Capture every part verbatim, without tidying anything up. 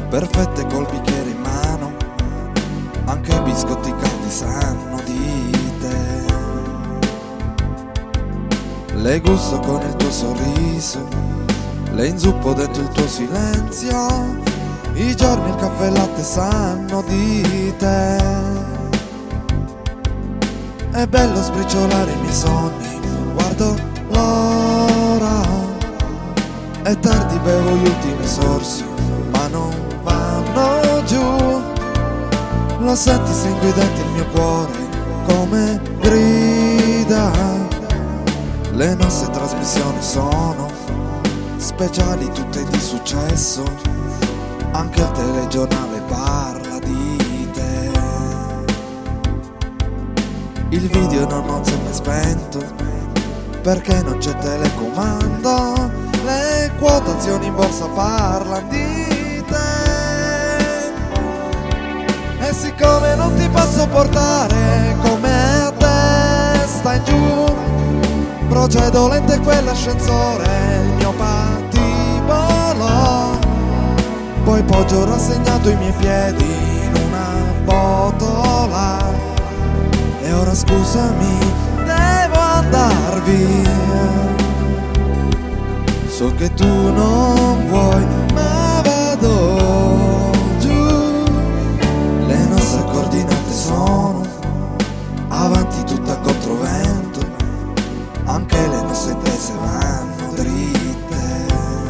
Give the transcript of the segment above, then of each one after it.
perfette col bicchiere in mano, anche i biscotti caldi sanno di te. Le gusto con il tuo sorriso, le inzuppo dentro il tuo silenzio, i giorni il caffè e il latte sanno di te. È bello sbriciolare i miei sogni, guardo l'ora, è tardi, bevo gli ultimi sorsi, ma non vanno giù. Lo senti sanguinante il mio cuore come grida. Le nostre trasmissioni sono speciali, tutte di successo, anche il telegiornale parla di te. Il video non, non si è mai spento, perché non c'è telecomando, le quotazioni in borsa parlano di te. E siccome non ti posso portare come a testa in giù, procedo lento e quell'ascensore, il mio patibolo, poi poggio rassegnato i miei piedi in una botola. E ora scusami, devo andar via, so che tu non vuoi, ma vado giù. Le nostre coordinate sono avanti tutta controvento, anche le nostre intese vanno dritte.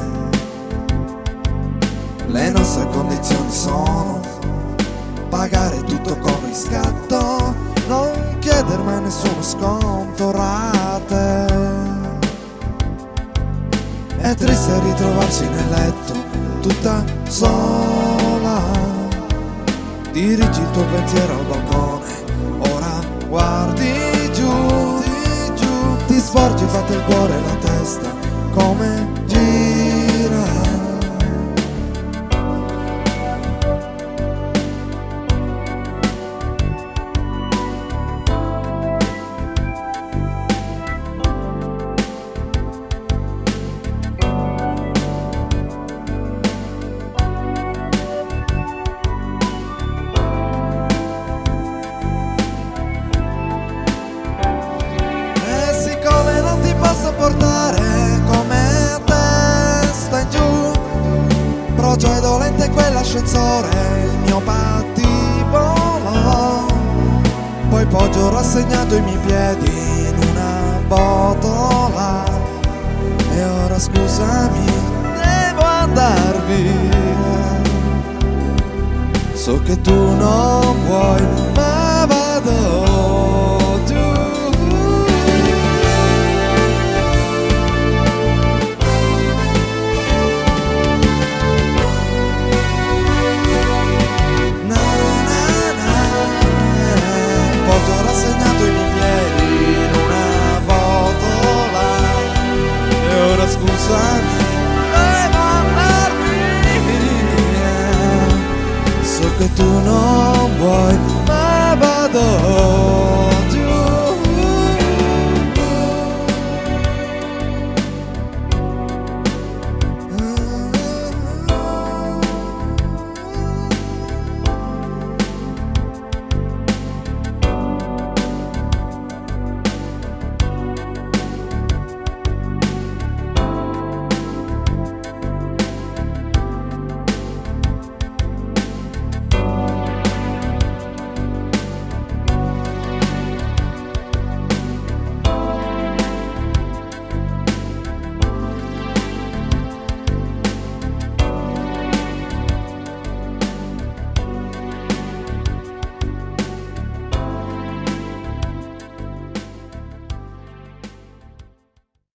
Le nostre condizioni sono pagare tutto con riscatto, non chieder mai nessuno sconto, rate. È triste ritrovarsi nel letto tutta sola, dirigi il tuo pensiero al balcone, ora guardi giù, di giù, ti sforzi, batte il cuore e la testa come gira. Posso portare come a testa in giù, procedo lento e quell'ascensore, il mio patibolo, poi poggio rassegnato i miei piedi in una botola. E ora scusami, devo andar via, so che tu non vuoi.